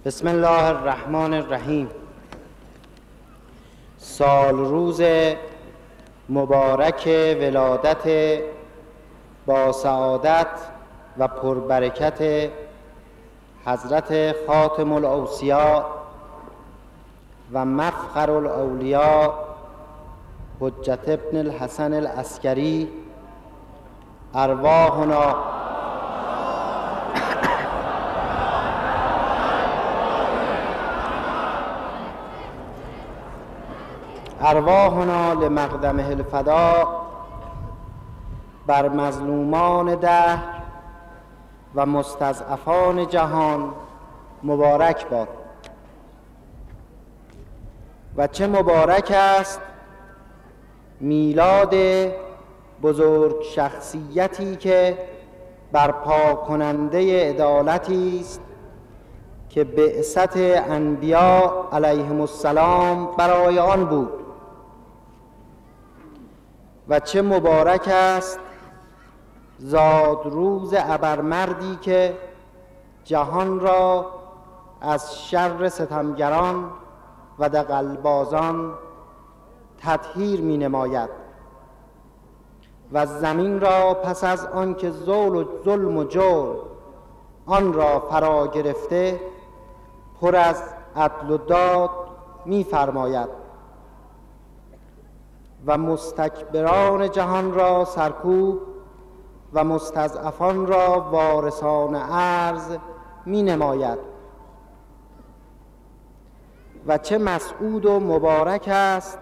بسم الله الرحمن الرحیم. سال روز مبارک ولادت با سعادت و پربرکت حضرت خاتم الاوصیاء و مفخر الاولیاء حجت ابن الحسن العسکری، ارواحنا لمقدمه الفداء بر مظلومان دهر و مستضعفان جهان مبارک باد. و چه مبارک است میلاد بزرگ شخصیتی که برپا کننده عدالتی است که بعثت انبیا علیهم السلام برای آن بود. و چه مبارک است زادروز ابرمردی که جهان را از شر ستمگران و دغلبازان تطهیر می نماید و زمین را پس از آنکه ظلم و جور آن را فرا گرفته پر از عدل و داد می فرماید و مستکبران جهان را سرکوب و مستضعفان را وارثان ارض می نماید. و چه مسعود و مبارک است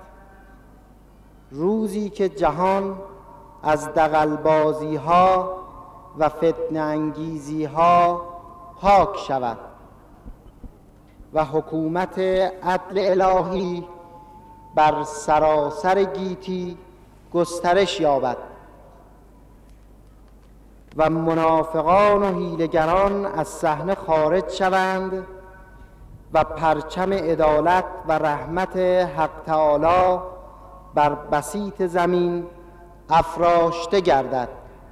روزی که جهان از دغلبازی ها و فتنه انگیزی ها پاک شود و حکومت عدل الهی بر سراسر گیتی گسترش یابد و منافقان و حیله‌گران از صحنه خارج شوند و پرچم عدالت و رحمت حق تعالی بر بسیط زمین افراشته گردد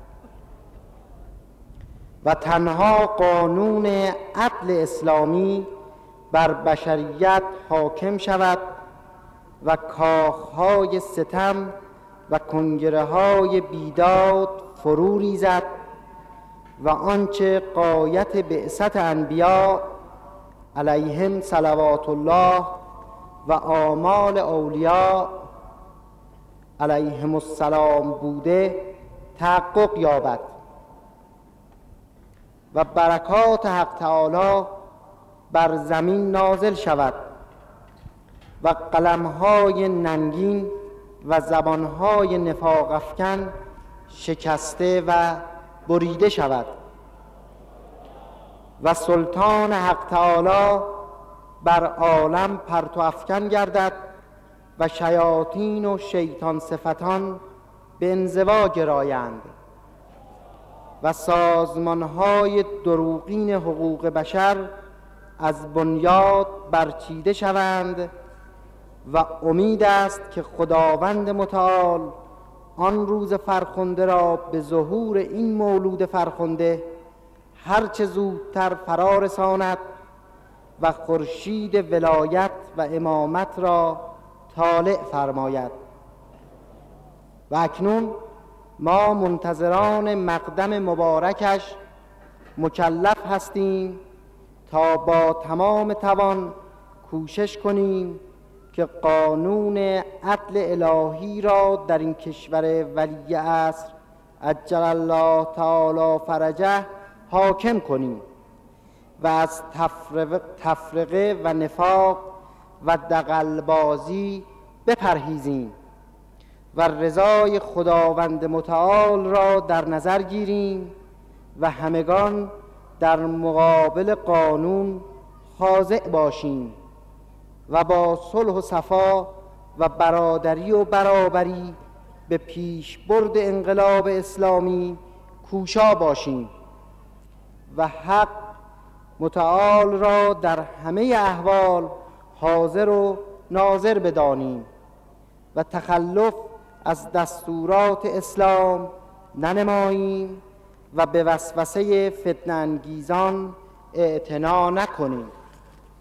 و تنها قانون عدل اسلامی بر بشریت حاکم شود و کاخهای ستم و کنگره‌های بیداد فرو ریزد و آنچه غایت بعثت انبیا علیهم صلوات الله و آمال اولیاء علیهم السلام بوده تحقق یابد و برکات حق تعالی بر زمین نازل شود و قلم‌های ننگین و زبان‌های نفاق افکن شکسته و بریده شود و سلطان حق تعالی بر عالم پرتو افکن گردد و شیاطین و شیطان صفتان به انزوا گرایند و سازمان‌های دروغین حقوق بشر از بنیاد برچیده شوند و امید است که خداوند متعال آن روز فرخنده را به ظهور این مولود فرخنده هرچه زودتر فرا رساند و خورشید ولایت و امامت را طالع فرماید. و اکنون ما منتظران مقدم مبارکش مکلف هستیم تا با تمام توان کوشش کنیم که قانون عدل الهی را در این کشور ولی عصر عجل الله تعالی فرجه حاکم کنیم و از تفرقه و نفاق و دغلبازی بپرهیزیم و رضای خداوند متعال را در نظر گیریم و همگان در مقابل قانون خاضع باشیم و با صلح و صفا و برادری و برابری به پیشبرد انقلاب اسلامی کوشا باشیم و حق متعال را در همه احوال حاضر و ناظر بدانیم و تخلف از دستورات اسلام ننماییم و به وسوسه فتنه انگیزان اعتنا نکنیم.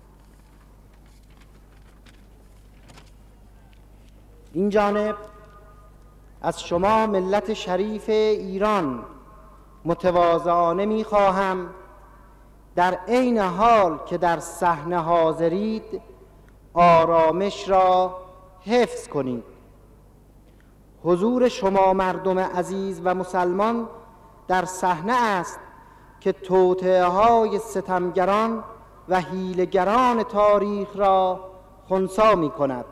این جانب از شما ملت شریف ایران متواضعانه می‌خواهم در عین حال که در صحنه حاضرید آرامش را حفظ کنید. حضور شما مردم عزیز و مسلمان در صحنه است که توطئه‌های ستمگران و حیله‌گران تاریخ را خنثی می‌کند.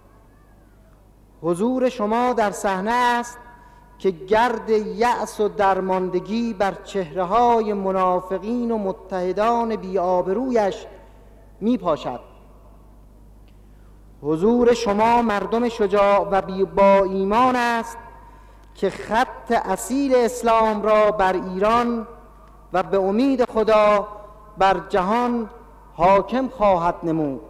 حضور شما در صحنه است که گرد یأس و درماندگی بر چهره‌های منافقین و متحدان بی‌آبرویش می‌پاشد. حضور شما مردم شجاع و با ایمان است که خط اصیل اسلام را بر ایران و به امید خدا بر جهان حاکم خواهد نمود.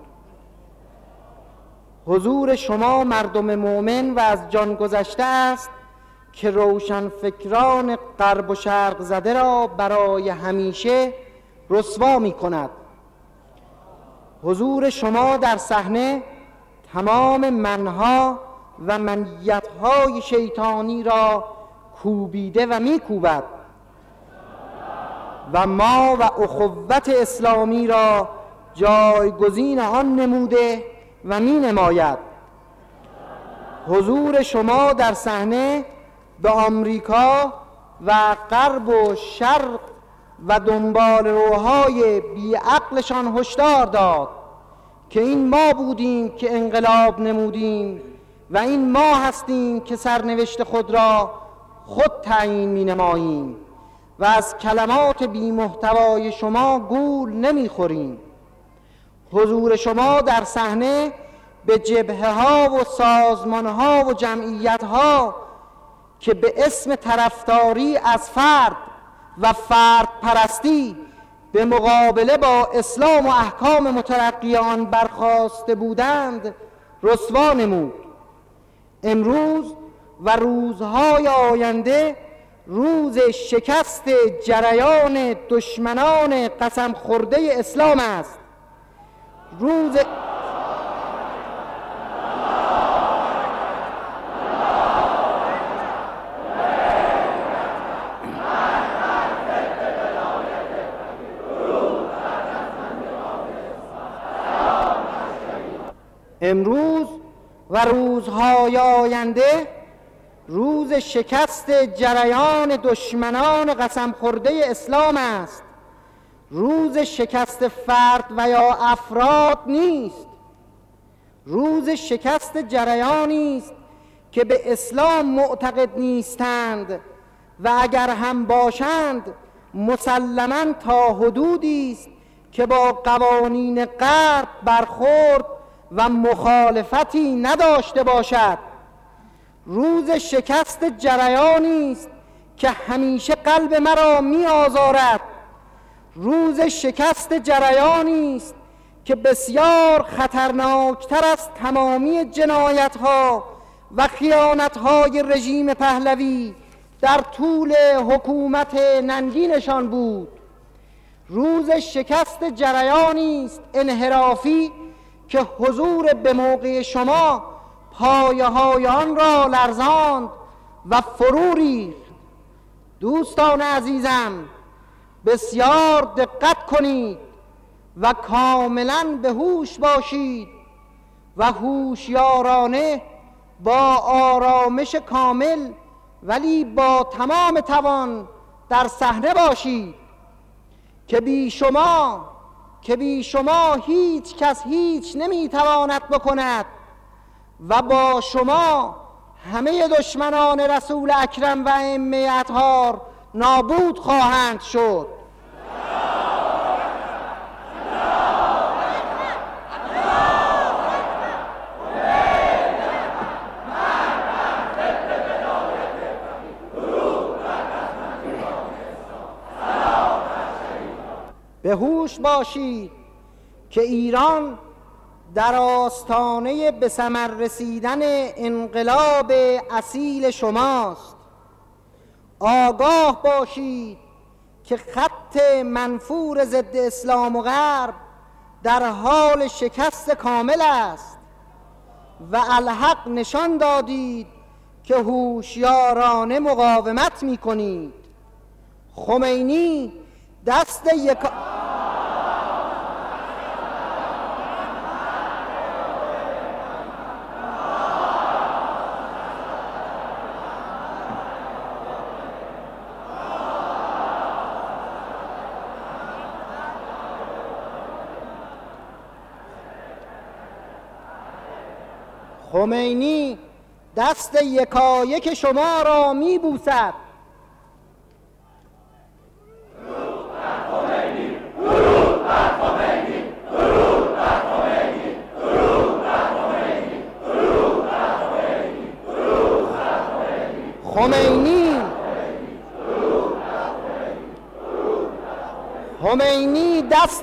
حضور شما مردم مؤمن و از جان گذشته است که روشن فکران غرب و شرق زده را برای همیشه رسوا می کند. حضور شما در صحنه تمام منها و منیت‌های شیطانی را کوبیده و می‌کوبد و ما و اخوت اسلامی را جایگزین آن نموده و می‌نماید. حضور شما در صحنه به آمریکا و غرب و شرق و دنبال روهای بیعقلشان هشدار داد که این ما بودیم که انقلاب نمودیم و این ما هستیم که سرنوشت خود را خود تعیین می نماییم و از کلمات بی محتوای شما گول نمی خوریم. حضور شما در صحنه به جبهه ها و سازمان ها و جمعیت ها که به اسم طرفداری از فرد و فرد پرستی به مقابله با اسلام و احکام مترقی آن برخاسته بودند رسوا نمود. امروز و روزهای آینده روز شکست جریان دشمنان قسم خورده اسلام است. امروز و روزهای آینده روز شکست جریان دشمنان قسم خورده اسلام است. روز شکست فرد و یا افراد نیست. روز شکست جریانی است که به اسلام معتقد نیستند و اگر هم باشند مسلماً تا حدودی است که با قوانین غرب برخورد و مخالفتی نداشته باشد. روز شکست جریانی است که همیشه قلب مرا می آزارد. روز شکست جریانی است که بسیار خطرناکتر از تمامی جنایت‌ها و خیانت‌های رژیم پهلوی در طول حکومت ننگینشان بود. روز شکست جریانی است انحرافی که حضور به موقع شما پایه‌های آن را لرزاند و فرو ریخت. دوستان عزیزم، بسیار دقت کنید و کاملاً به هوش باشید و هوشیارانه با آرامش کامل ولی با تمام توان در صحنه باشید که بی شما هیچ کس هیچ نمیتواند بکند و با شما همه دشمنان رسول اکرم و ائمه اطهار نابود خواهند شد. به هوش باشید که ایران در آستانه به ثمر رسیدن انقلاب اصیل شماست. آگاه باشید که خط منفور ضد اسلام و غرب در حال شکست کامل است. و الحق نشان دادید که هوشیارانه مقاومت می کنید. خمینی دست خمینی دست یکایک شما را می بوسد. خمینی دست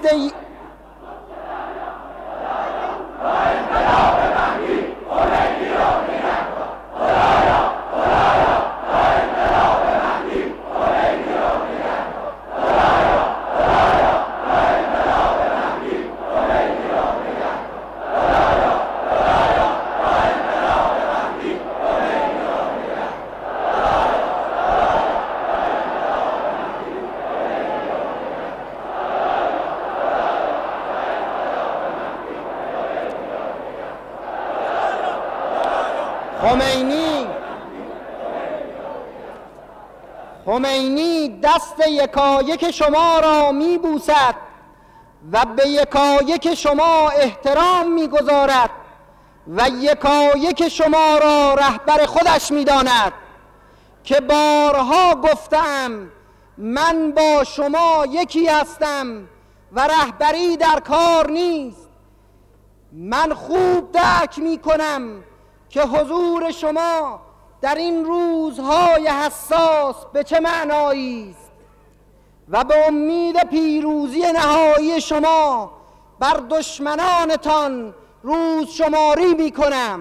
خمینی دست یکایک شما را می بوسد و به یکایک شما احترام می گذارد و یکایک شما را رهبر خودش می داند که بارها گفتم من با شما یکی هستم و رهبری در کار نیست. من خوب درک می کنم که حضور شما در این روزهای حساس به چه معنایی است و به امید پیروزی نهایی شما بر دشمنانتان روز شماری می کنم.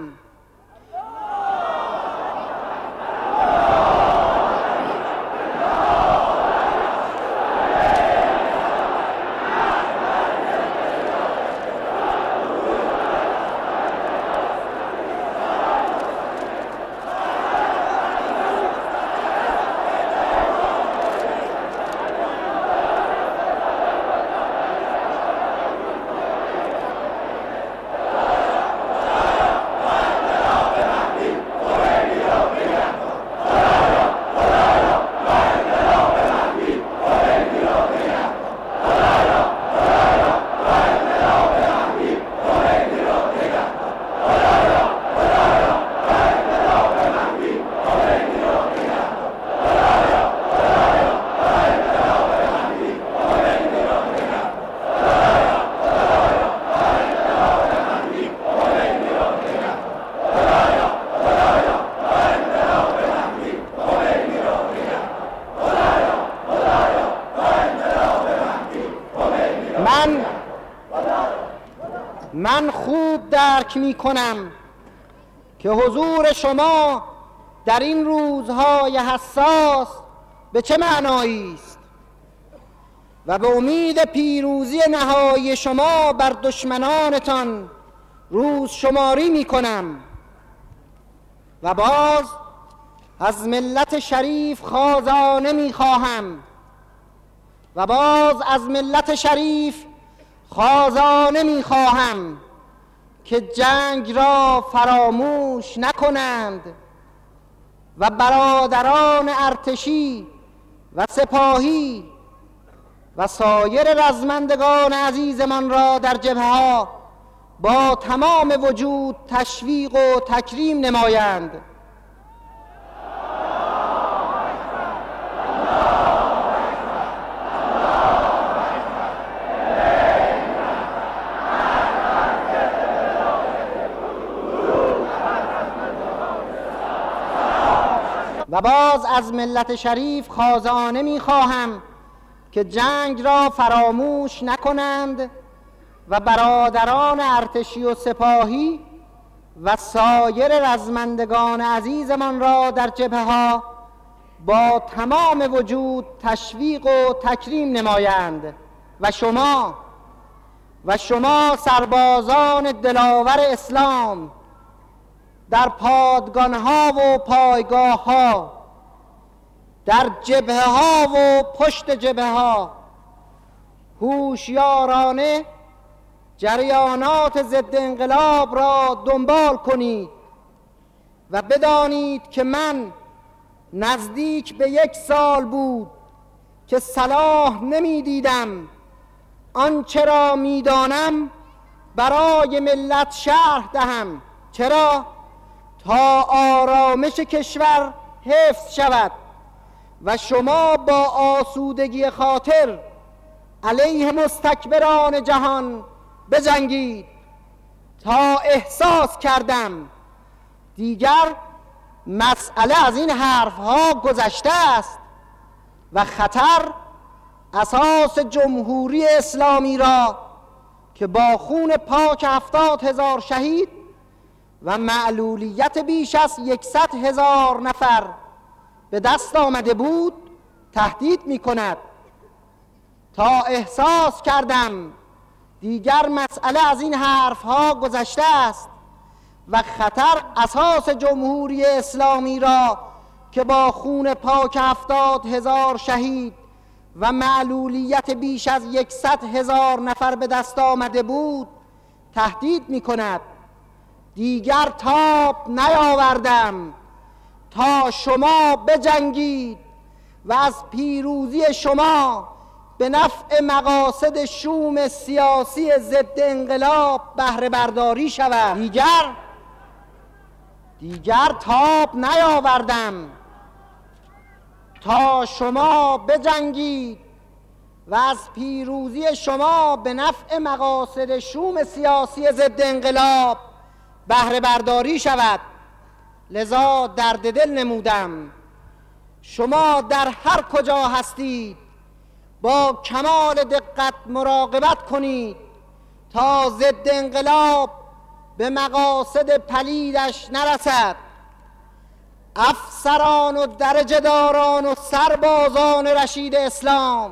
من خوب درک می کنم که حضور شما در این روزهای حساس به چه معنایی است و به امید پیروزی نهایی شما بر دشمنانتان روز شماری می کنم و باز از ملت شریف خازانه می خواهم و باز از ملت شریف خازانه می خواهم که جنگ را فراموش نکنند و برادران ارتشی و سپاهی و سایر رزمندگان عزیزمان را در جبهه‌ها با تمام وجود تشویق و تکریم نمایند. و باز از ملت شریف خازانه می خواهم که جنگ را فراموش نکنند و برادران ارتشی و سپاهی و سایر رزمندگان عزیزمان را در جبهه‌ها با تمام وجود تشویق و تکریم نمایند و شما سربازان دلاور اسلام در پادگانها و پایگاهها، در جبهه ها و پشت جبهه ها هوشیارانه جریانات ضد انقلاب را دنبال کنید و بدانید که من نزدیک به 1 سال بود که صلاح نمی دیدم آنچه را می دانم برای ملت شرح دهم. چرا؟ تا آرامش کشور حفظ شود و شما با آسودگی خاطر علیه مستکبران جهان بجنگید. تا احساس کردم دیگر مسئله از این حرفها گذشته است و خطر اساس جمهوری اسلامی را که با خون پاک 70,000 شهید و معلولیت بیش از 100,000 نفر به دست آمده بود تهدید می کند. تا احساس کردم دیگر مسئله از این حرفها گذشته است و خطر اساس جمهوری اسلامی را که با خون پاک 70,000 شهید و معلولیت بیش از 100,000 نفر به دست آمده بود تهدید می کند. دیگر تاب نیاوردم تا شما بجنگید و از پیروزی شما به نفع مقاصد شوم سیاسی ضد انقلاب بهره برداری شود. دیگر تاب نیاوردم تا شما بجنگید و از پیروزی شما به نفع مقاصد شوم سیاسی ضد انقلاب بهره برداری شود. لذا درد دل نمودم شما در هر کجا هستید با کمال دقت مراقبت کنید تا ضد انقلاب به مقاصد پلیدش نرسد. افسران و درجه داران و سربازان رشید اسلام،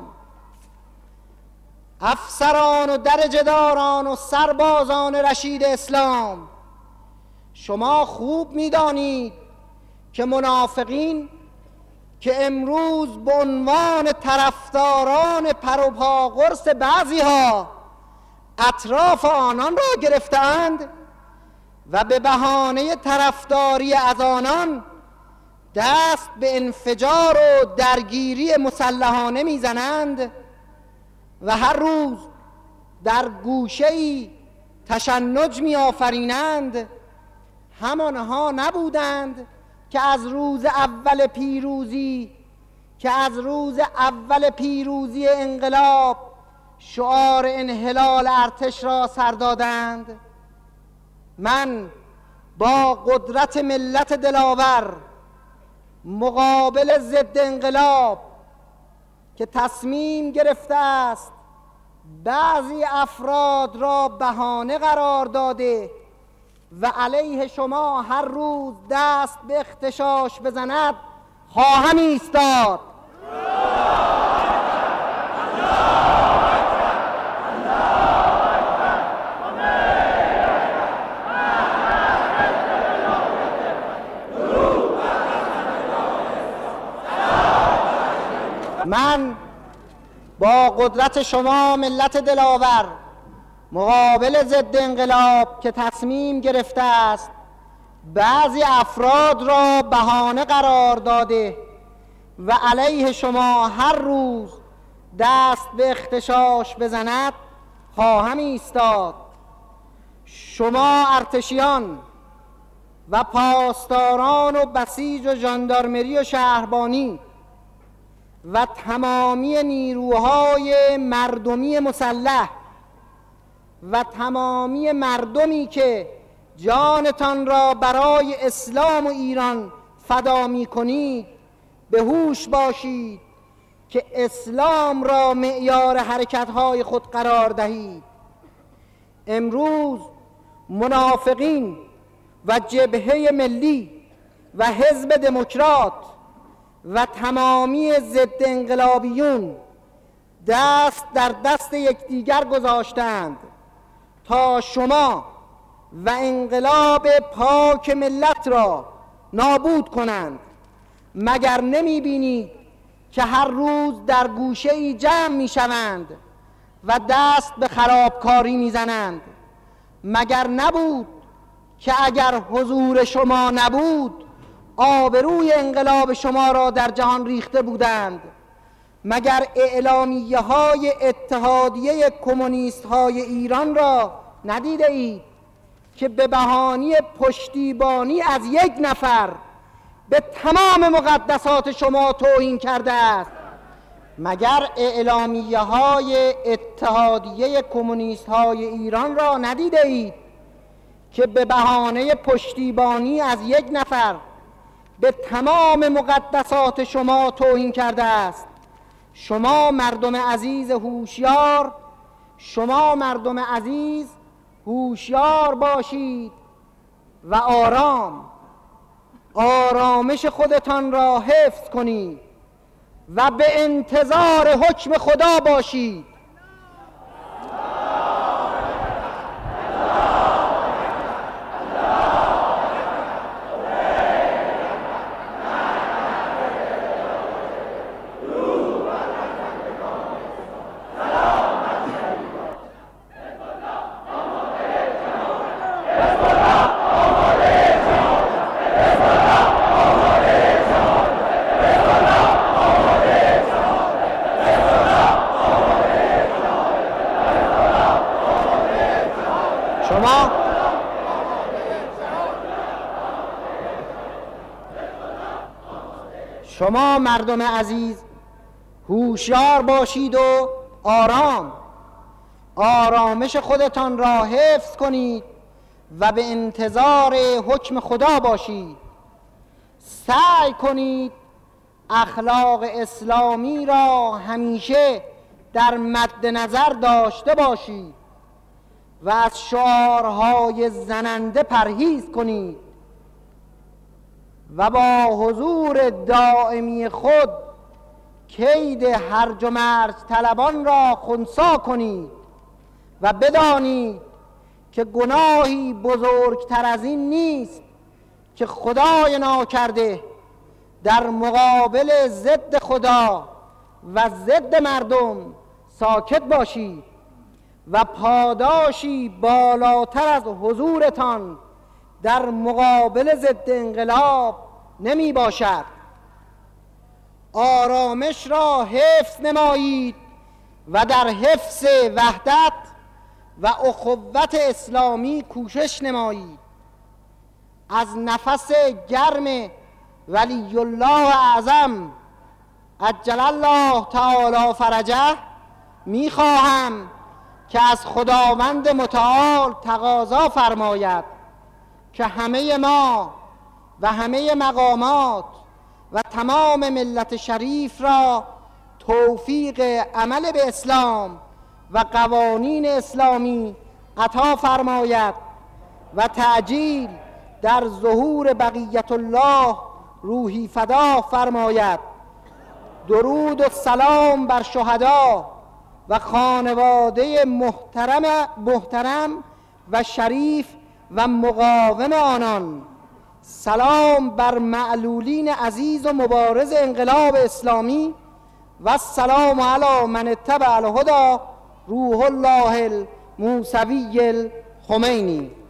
افسران و درجه داران و سربازان رشید اسلام، شما خوب می‌دانید که منافقین که امروز به عنوان طرفداران پروپاگورس بعضی‌ها اطراف آنان را گرفتند و به بهانه طرفداری از آنان دست به انفجار و درگیری مسلحانه میزنند و هر روز در گوشه‌ای تشنج میآفرینند. همانها نبودند که از روز اول پیروزی انقلاب شعار انحلال ارتش را سر دادند. من با قدرت ملت دلاور مقابل ضد انقلاب که تصمیم گرفته است بعضی افراد را بهانه قرار داده و علیه شما هر روز دست به اغتشاش بزند خواهم ایستاد. من با قدرت شما ملت دلاور مقابل ضد انقلاب که تصمیم گرفته است بعضی افراد را بهانه قرار داده و علیه شما هر روز دست به اغتشاش بزند خواهم ایستاد. شما ارتشیان و پاسداران و بسیج و ژاندارمری و شهربانی و تمامی نیروهای مردمی مسلح و تمامی مردمی که جانتان را برای اسلام و ایران فدا می کنید به هوش باشید که اسلام را معیار حرکت‌های خود قرار دهید. امروز منافقین و جبهه ملی و حزب دموکرات و تمامی ضد انقلابیون دست در دست یکدیگر گذاشتند تا شما و انقلاب پاک ملت را نابود کنند. مگر نمی بینید که هر روز در گوشه ای جمع می شوند و دست به خرابکاری می زنند؟ مگر نبود که اگر حضور شما نبود آبروی انقلاب شما را در جهان ریخته بودند؟ مگر اعلامیه های اتحادیه کمونیست های ایران را ندیده اید که به بهانه پشتیبانی از یک نفر به تمام مقدسات شما توهین کرده است؟ مگر اعلامیه های اتحادیه کمونیست های ایران را ندیده اید که به بهانه پشتیبانی از یک نفر به تمام مقدسات شما توهین کرده است؟ شما مردم عزیز هوشیار، شما مردم عزیز هوشیار باشید و آرامش خودتان را حفظ کنید و به انتظار حکم خدا باشید. شما مردم عزیز هوشیار باشید و آرامش خودتان را حفظ کنید و به انتظار حکم خدا باشید. سعی کنید اخلاق اسلامی را همیشه در مد نظر داشته باشید و از شعارهای زننده پرهیز کنید و با حضور دائمی خود کید هرج و مرج طلبان را خنثی کنید و بدانید که گناهی بزرگتر از این نیست که خدای ناکرده در مقابل ضد خدا و ضد مردم ساکت باشید و پاداشی بالاتر از حضورتان در مقابل ضد انقلاب نمی باشد. آرامش را حفظ نمایید و در حفظ وحدت و اخوت اسلامی کوشش نمایید. از نفس گرم ولی الله اعظم عجل الله تعالی فرجه می خواهم که از خداوند متعال تقاضا فرماید که همه ما و همه مقامات و تمام ملت شریف را توفیق عمل به اسلام و قوانین اسلامی عطا فرماید و تعجیل در ظهور بقیت الله روحی فدا فرماید. درود و سلام بر شهدا و خانواده محترم و شریف و مقاوم آنان. سلام بر معلولین عزیز و مبارز انقلاب اسلامی و السلام علی من اتبع الهدی روح الله الموسوی الخمینی.